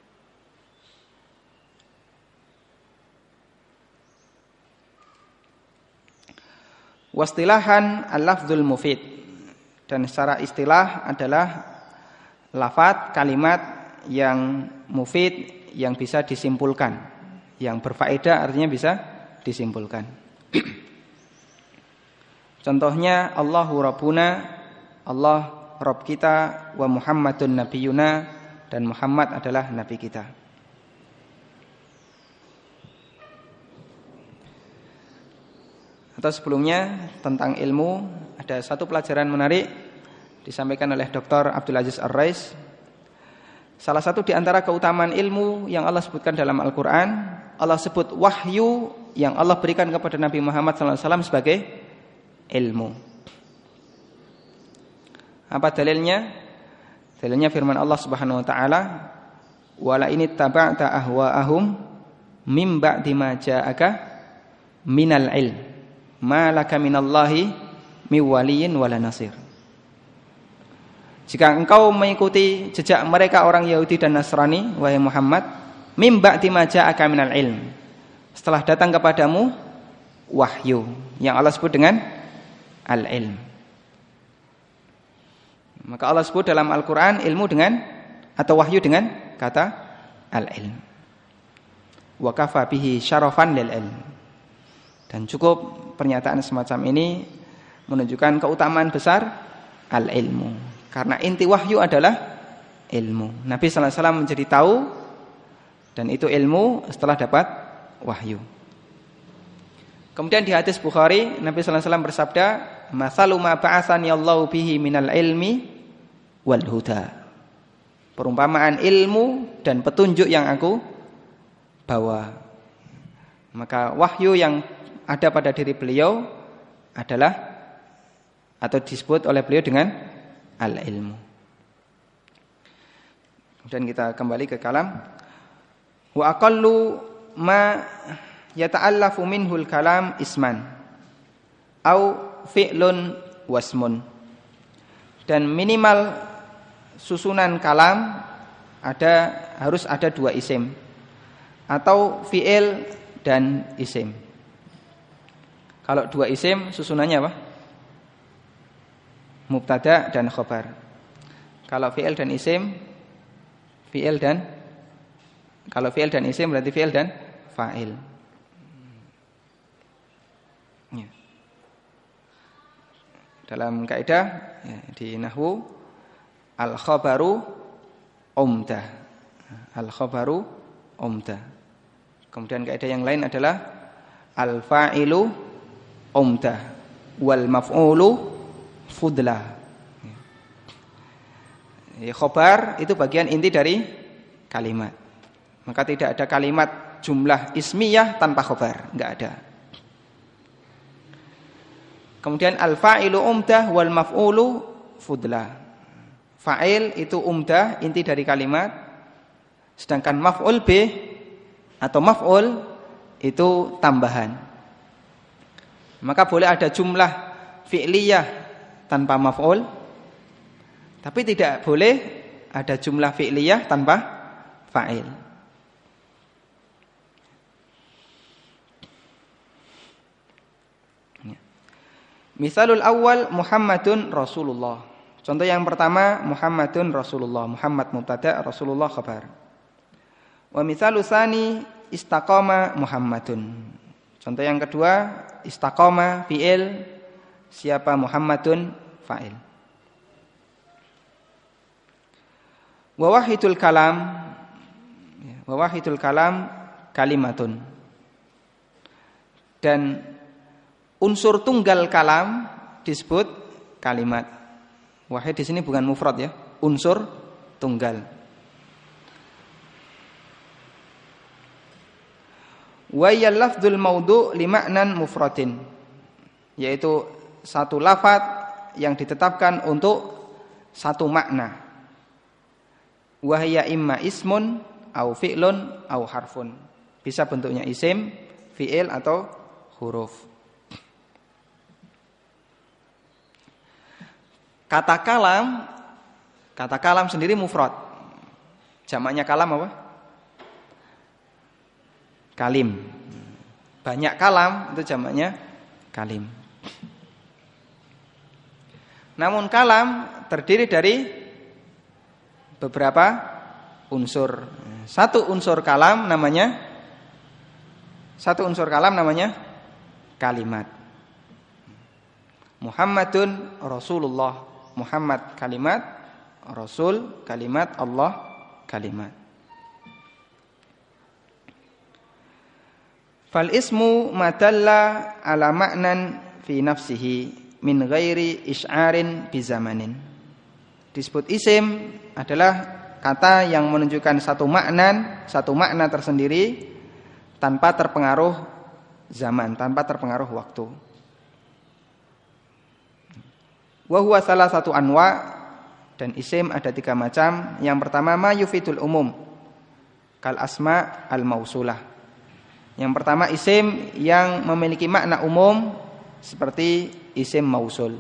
S1: Wastilahan al-lafdzul mufid. Dan secara istilah adalah lafaz kalimat yang mufid, yang bisa disimpulkan, yang berfaedah artinya bisa disimpulkan. Contohnya Allahu Rabbuna, Allah Rabb kita, wa Muhammadun Nabiyuna, dan Muhammad adalah Nabi kita. Atau sebelumnya tentang ilmu ada satu pelajaran menarik disampaikan oleh Dr. Abdul Aziz Ar-Rais. Salah satu di antara keutamaan ilmu yang Allah sebutkan dalam Al-Quran, Allah sebut wahyu yang Allah berikan kepada Nabi Muhammad SAW sebagai ilmu. Apa dalilnya? Dalilnya firman Allah Subhanahu Wa Taala, wala ini taba'ta ahwa'ahum mim ba'di ma ja'aka minal ilm ma laka minallahi miwaliyin wala nasir. Jika engkau mengikuti jejak mereka orang Yahudi dan Nasrani, wahai Muhammad, mim ba'di ma ja'aka minal ilm, setelah datang kepadamu wahyu yang Allah sebut dengan al-ilm. Maka Allah sebut dalam Al-Quran ilmu dengan atau wahyu dengan kata al-ilm. Wa kafa bihi syarafan lil ilm. Dan cukup pernyataan semacam ini menunjukkan keutamaan besar al-ilmu. Karena inti wahyu adalah ilmu. Nabi sallallahu alaihi wasallam menjadi tahu, dan itu ilmu setelah dapat wahyu. Kemudian di hadis Bukhari, Nabi sallallahu alaihi wasallam bersabda, "Matsalu ma ba'atsani Allahu bihi minal ilmi wal huda." Perumpamaan ilmu dan petunjuk yang aku bawa. Maka wahyu yang ada pada diri beliau adalah atau disebut oleh beliau dengan al-ilmu. Kemudian kita kembali ke kalam. Wa aqallu ma yata'allafu minhul kalam isman au fi'lun wasmun. Dan minimal susunan kalam harus ada dua isim atau fi'il dan isim. Kalau dua isim susunannya apa? Mubtada dan khobar. Kalau fi'il dan isim, kalau fi'il dan isim berarti fi'il dan fa'il. Ya. Dalam kaidah di nahwu al-khabaru umdah. Al-khabaru umdah. Kemudian kaidah yang lain adalah al-fa'ilu umdah wal maf'ulu fudlah. Khobar itu bagian inti dari kalimat. Maka tidak ada kalimat jumlah ismiyah tanpa khobar, enggak ada. Kemudian al-fa'ilu umdah wal maf'ulu fudlah. Fa'il itu umdah, inti dari kalimat. Sedangkan maf'ul bih atau maf'ul itu tambahan. Maka boleh ada jumlah fi'liyah tanpa maf'ul, tapi tidak boleh ada jumlah fi'liyah tanpa fa'il. Misalul awal Muhammadun Rasulullah. Contoh yang pertama Muhammadun Rasulullah, Muhammad mubtada, Rasulullah khabar. Wa misalu tsani istaqama Muhammadun. Contoh yang kedua istaqama fi'il, siapa Muhammadun fa'il. Wa wahidul kalam kalimatun. Dan unsur tunggal kalam disebut kalimat. Wahid di sini bukan mufrad ya, unsur tunggal. Wa ya lafdzul maudhu' li ma'nan mufradin, yaitu satu lafaz yang ditetapkan untuk satu makna. Wa hiya imma ismun au fi'lun au harfun. Bisa bentuknya isim, fi'il atau huruf. Kata kalam sendiri mufrad. Jamaknya kalam apa? Kalim. Banyak kalam itu jamaknya kalim. Namun kalam terdiri dari beberapa unsur. Satu unsur kalam namanya kalimat. Muhammadun Rasulullah. Muhammad kalimat, Rasul kalimat, Allah kalimat. Fal ismu madalla ala ma'nan fi nafsihi min ghairi isy'arin bi zamanin. Disebut isim adalah kata yang menunjukkan satu makna tersendiri tanpa terpengaruh zaman, tanpa terpengaruh waktu. Wa huwa salah satu anwa, dan isim ada 3 macam. Yang pertama ma yufidul umum kal asma al mausulah. Yang pertama isim yang memiliki makna umum seperti isim mausul.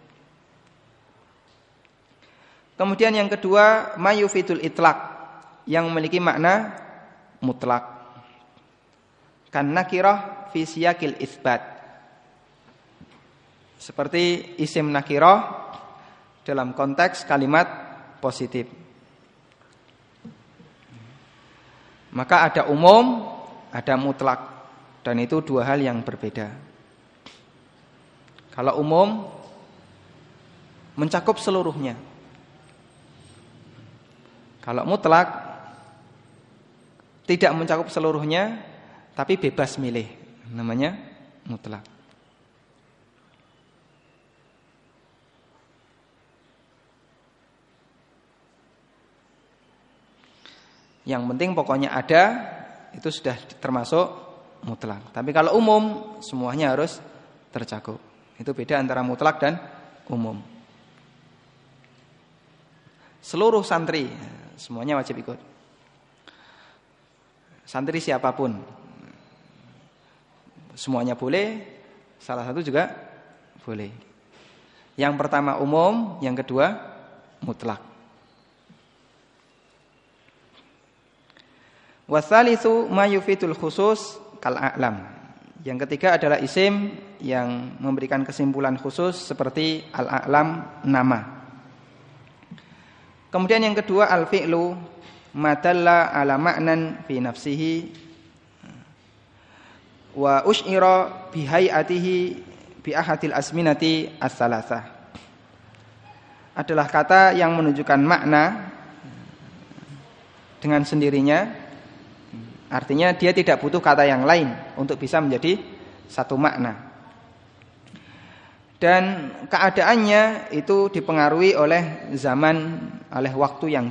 S1: Kemudian yang kedua ma yufidul itlaq, yang memiliki makna mutlak. Kan nakirah fi siyaqil itsbat. Seperti isim nakirah dalam konteks kalimat positif. Maka ada umum, ada mutlak, dan itu 2 hal yang berbeda. Kalau umum mencakup seluruhnya. Kalau mutlak tidak mencakup seluruhnya, tapi bebas milih, namanya mutlak. Yang penting pokoknya ada, itu sudah termasuk mutlak. Tapi kalau umum semuanya harus tercakup. Itu beda antara mutlak dan umum. Seluruh santri semuanya wajib ikut. Santri siapapun semuanya boleh, salah satu juga boleh. Yang pertama umum, yang kedua mutlak. Wasalitsu ma yufidul khusus kal a'lam. Yang ketiga adalah isim yang memberikan kesimpulan khusus seperti al-a'lam, nama. Kemudian yang kedua al-fi'lu ma dalla ala ma'nan fi nafsihi wa usy'ira bi hay'atihi bi ahadil azminati as-salasah. Adalah kata yang menunjukkan makna dengan sendirinya. Artinya dia tidak butuh kata yang lain untuk bisa menjadi satu makna. Dan keadaannya itu dipengaruhi oleh zaman, oleh waktu yang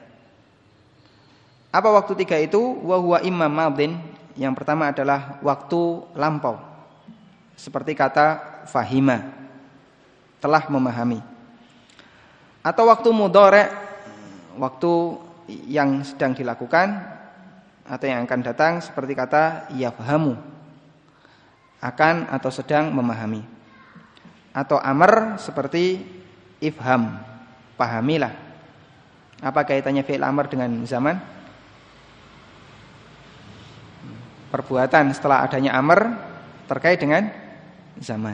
S1: 3. Apa waktu 3 itu? Wa huwa imma madin. Yang pertama adalah waktu lampau. Seperti kata fahima, telah memahami. Atau waktu mudhari', waktu yang sedang dilakukan atau yang akan datang, seperti kata yafhamu, akan atau sedang memahami. Atau amr seperti ifham, pahamilah. Apa kaitannya fi'il amr dengan zaman? Perbuatan setelah adanya amr terkait dengan zaman.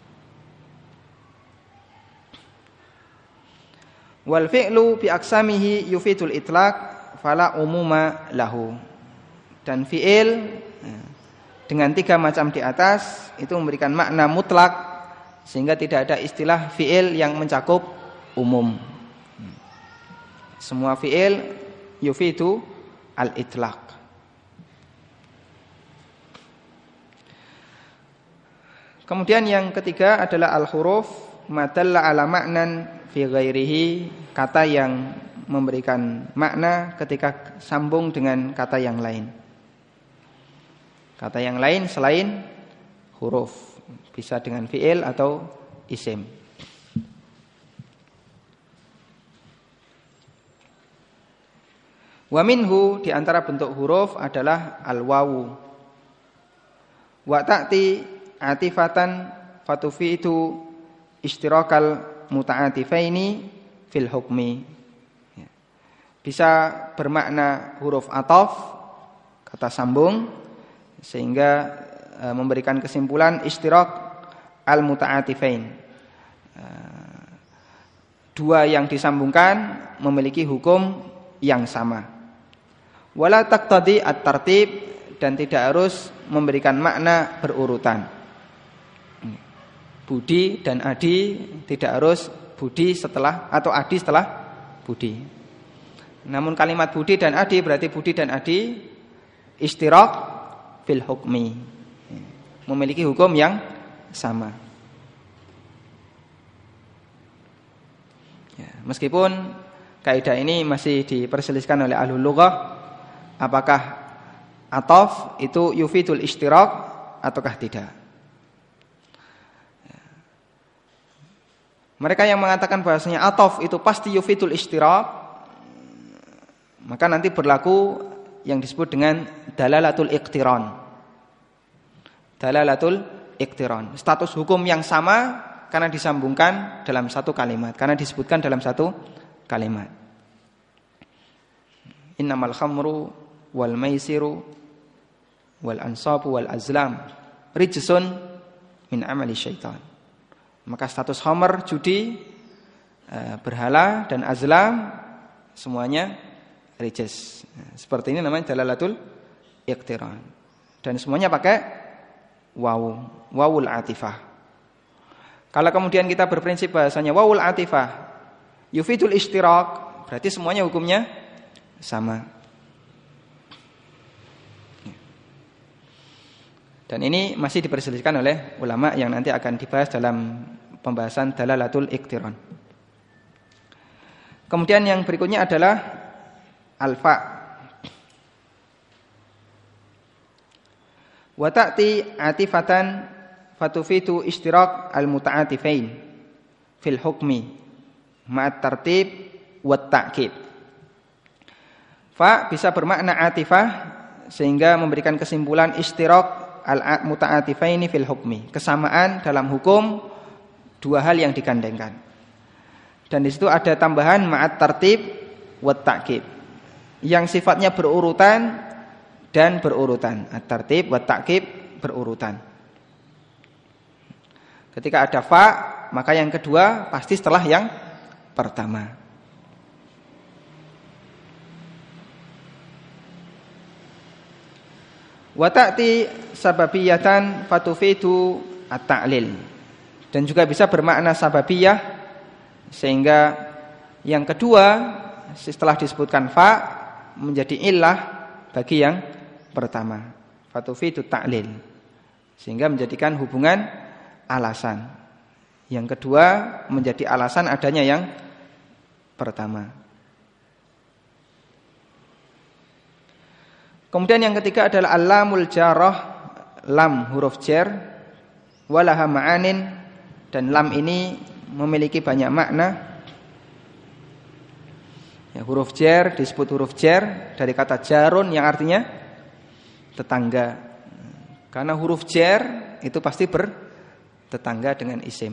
S1: Wal fi'lu bi aqsamihi yufidul itlaq fala umuma lahu. Dan fi'il dengan 3 macam di atas itu memberikan makna mutlak, sehingga tidak ada istilah fi'il yang mencakup umum. Semua fi'il yufidu al-itlaq. Kemudian yang ketiga adalah al-huruf madalla ala ma'nan fi ghairihi, kata yang memberikan makna ketika sambung dengan kata yang lain. Kata yang lain selain huruf, bisa dengan fi'il atau isim. Wa minhu, di antara bentuk huruf adalah al-wawu. Wa ta'ti atifatan fatufitu istirakal muta'atifaini fil hukmi. Bisa bermakna huruf ataf, kata sambung, sehingga memberikan kesimpulan istirak al muta'atifain. Dua yang disambungkan memiliki hukum yang sama. Wala taqtadi at-tartib, dan tidak harus memberikan makna berurutan. Budi dan adi tidak harus budi setelah atau adi setelah budi. Namun kalimat budi dan adi berarti budi dan adi istirak fil hukmi, memiliki hukum yang sama. Ya, meskipun kaidah ini masih diperselisihkan oleh ahlul lughah, apakah ataf itu yufidul istirak ataukah tidak. Mereka yang mengatakan bahasanya ataf itu pasti yufidul istirak, maka nanti berlaku yang disebut dengan dalalatul iqtiran. Dalalatul iqtiran, status hukum yang sama karena disambungkan dalam satu kalimat, karena disebutkan dalam satu kalimat. Innamal khamru wal maisiru wal ansabu wal azlam rijsun min amali syaitan. Maka status khamr, judi, berhala dan azlam semuanya rijs. Seperti ini namanya dalalatul iqtiran. Dan semuanya pakai wawu, wawul atifah. Kalau kemudian kita berprinsip bahasanya wawul atifah yufidul istirak, berarti semuanya hukumnya sama. Dan ini masih diperselisihkan oleh ulama yang nanti akan dibahas dalam pembahasan dalalatul iqtiran. Kemudian yang berikutnya adalah alfa. Wa ta'ti atifatan fatufitu istirak al-muta'atifain fil hukmi ma'at tartib wat ta'kid. Fa bisa bermakna atifah sehingga memberikan kesimpulan istirak al-muta'atifaini fil hukmi, kesamaan dalam hukum, dua hal yang digandengkan. Dan di situ ada tambahan ma'at tartib wat ta'kid, yang sifatnya berurutan dan berurutan. At-tartib wat ta'kid berurutan. Ketika ada fa, maka yang kedua pasti setelah yang pertama. Wa ta'ti sababiyatan fatufitu at-ta'lil, dan juga bisa bermakna sababiyah, sehingga yang kedua setelah disebutkan fa menjadi illah bagi yang pertama, fatufitu ta'lil, sehingga menjadikan hubungan alasan. Yang kedua menjadi alasan adanya yang pertama. Kemudian yang ketiga adalah al-lamul jarrah, lam huruf jar, walaha ma'anin, dan lam ini memiliki banyak makna. Ya, huruf jar disebut huruf jar dari kata jarun yang artinya tetangga. Karena huruf jar itu pasti bertetangga dengan isim.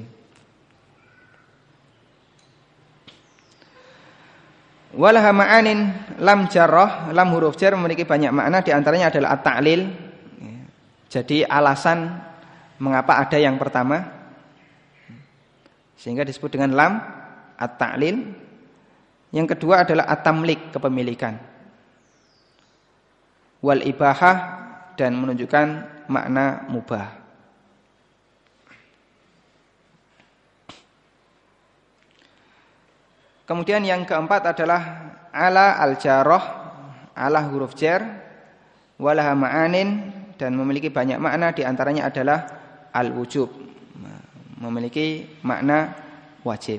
S1: Walaha ma'anin, lam jarrah, lam huruf jar memiliki banyak makna, di antaranya adalah at-ta'lil. Jadi alasan mengapa ada yang pertama, sehingga disebut dengan lam at-ta'lil. Yang kedua adalah at-tamlik, kepemilikan. Wal ibahah, dan menunjukkan makna mubah. Kemudian yang keempat adalah ala al-jarrah, ala huruf jar, walaha ma'anin, dan memiliki banyak makna, di antaranya adalah al-wujub, memiliki makna wajib.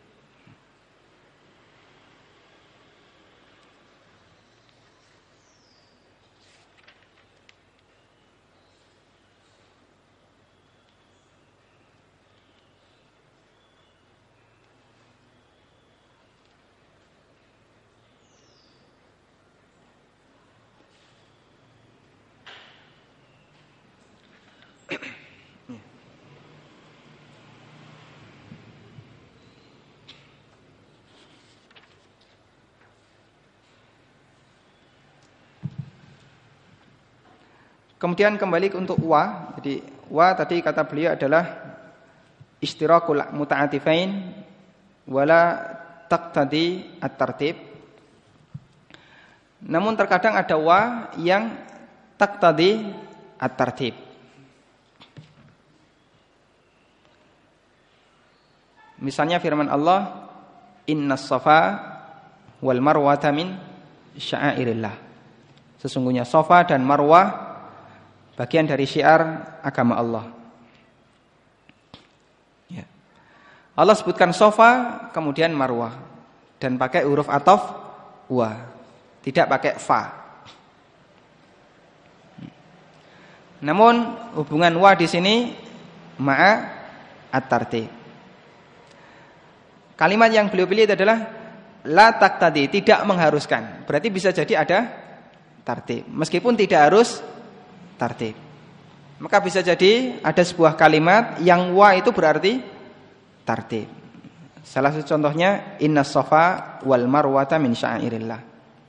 S1: Kemudian kembali untuk wa. Jadi wa tadi kata beliau adalah istirakul muta'atifain wala taqtadi at-tartib. Namun terkadang ada wa yang taqtadi at-tartib. Misalnya firman Allah, innas safa wal marwata min sya'airillah. Sesungguhnya safa dan marwah bagian dari syiar agama Allah. Ya. Allah sebutkan safa kemudian marwah dan pakai huruf ataf wa, tidak pakai fa. Namun hubungan wa di sini ma'a at-tartib. Kalimat yang beliau pilih adalah la taqtadi, tidak mengharuskan. Berarti bisa jadi ada tartib meskipun tidak harus tartib. Maka bisa jadi ada sebuah kalimat yang wa itu berarti tartib. Salah satu contohnya innas safa wal marwata min sya'airillah.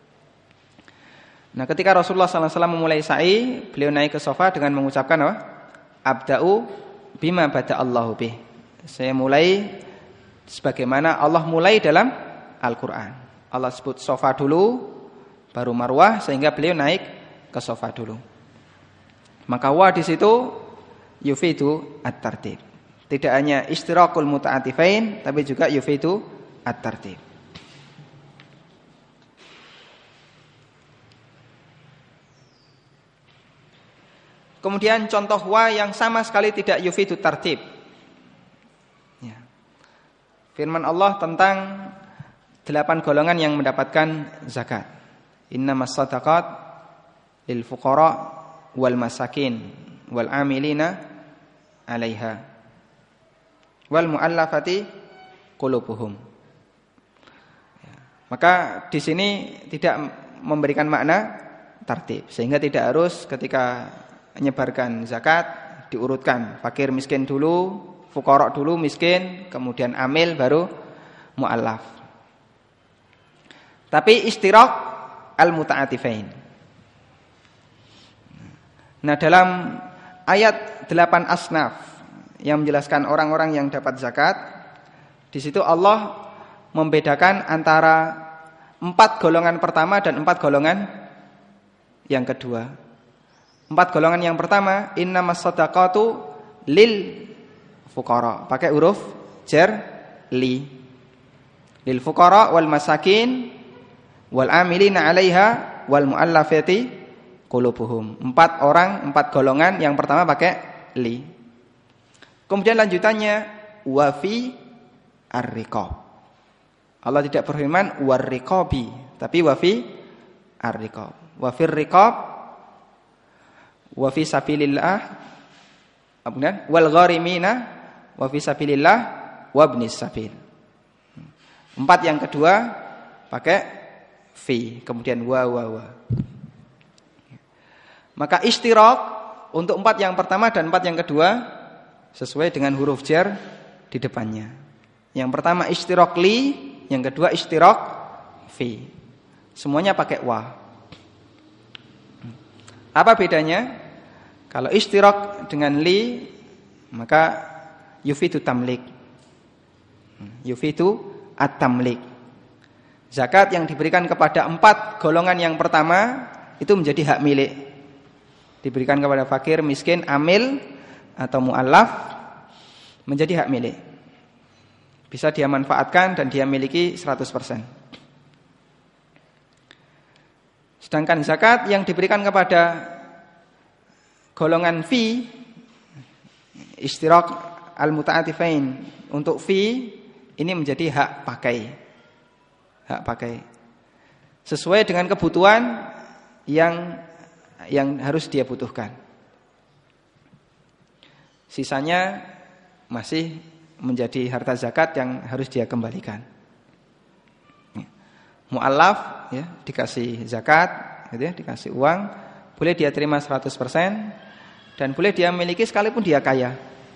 S1: Nah, ketika Rasulullah SAW memulai sa'i, beliau naik ke safa dengan mengucapkan apa? Abda'u bima bada'allahu bih. Saya mulai sebagaimana Allah mulai dalam Al-Qur'an. Allah sebut safa dulu, baru marwah, sehingga beliau naik ke safa dulu. Maka wa di situ yufidu at-tartib. Tidak hanya istirakul muta'atifain, tapi juga yufidu at-tartib. Kemudian contoh wa yang sama sekali tidak yufidu tartib. Ya. Firman Allah tentang 8 golongan yang mendapatkan zakat. Innamas shadaqat lil fuqara wal masakin wal amilina 'alaiha wal mu'allafati qulubuhum. Ya. Maka di sini tidak memberikan makna tartib, sehingga tidak harus ketika menyebarkan zakat diurutkan fakir miskin dulu, fuqara dulu, miskin, kemudian amil, baru mu'allaf. Tapi istirak al-muta'atifain. Nah, dalam ayat 8 asnaf yang menjelaskan orang-orang yang dapat zakat, di situ Allah membedakan antara 4 golongan pertama dan 4 golongan yang kedua. 4 golongan yang pertama, innamas shadaqatu lil fuqara, pakai huruf jar li. Lil fuqara wal masakin wal amilina 'alaiha wal mu'allafati qulubuhum. 4 orang, 4 golongan. Yang pertama pakai li. Kemudian lanjutannya wa fi ar-riqab. Allah tidak berfirman war-riqabi, tapi wa fi ar-riqab. Wa fir riqab wa fi sabilillah, kemudian wal gharimina wa fi sabilillah wa ibnis sabil. 4 yang kedua pakai fi, kemudian wa. Maka istirak untuk 4 yang pertama dan 4 yang kedua sesuai dengan huruf jar di depannya. Yang pertama istirak li, yang kedua istirak fi. Semuanya pakai wa. Apa bedanya? Kalau istirak dengan li, maka yufidu tamlik. Yufidu at-tamlik. Zakat yang diberikan kepada 4 golongan yang pertama itu menjadi hak milik. Diberikan kepada fakir, miskin, amil atau mu'allaf, menjadi hak milik. Bisa dia manfaatkan dan dia miliki 100%. Sedangkan zakat yang diberikan kepada golongan fi, ishtirak al-muta'atifain, untuk fi ini menjadi hak pakai. Hak pakai. Sesuai dengan kebutuhan yang harus dia butuhkan. Sisanya masih menjadi harta zakat yang harus dia kembalikan. Mu'allaf ya, dikasih zakat gitu ya, dikasih uang, boleh dia terima 100% dan boleh dia miliki sekalipun dia kaya.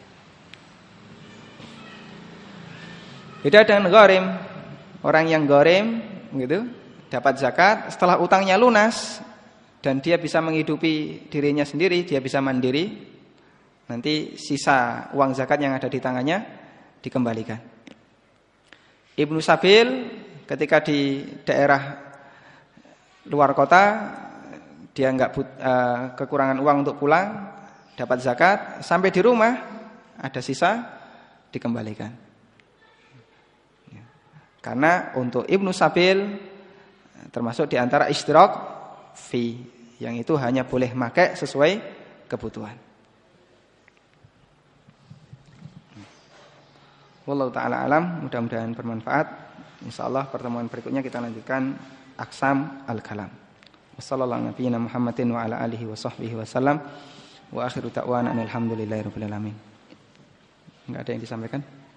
S1: Beda dengan gharim. Orang yang gharim gitu, dapat zakat setelah utangnya lunas dan dia bisa menghidupi dirinya sendiri, dia bisa mandiri. Nanti sisa uang zakat yang ada di tangannya dikembalikan. Ibnu Sabil ketika di daerah luar kota dia enggak kekurangan uang untuk pulang, dapat zakat, sampai di rumah ada sisa dikembalikan. Karena untuk Ibnu Sabil termasuk di antara ishtirak fi, yang itu hanya boleh pakai sesuai kebutuhan. Wallahu taala alam, mudah-mudahan bermanfaat. Insyaallah pertemuan berikutnya kita lanjutkan aqsam al-kalam. Wassallallahu nabiyana Muhammadin wa ala alihi wa sahbihi wasallam. Wa akhiru ta'wana alhamdulillahirabbil alamin. Enggak ada yang disampaikan?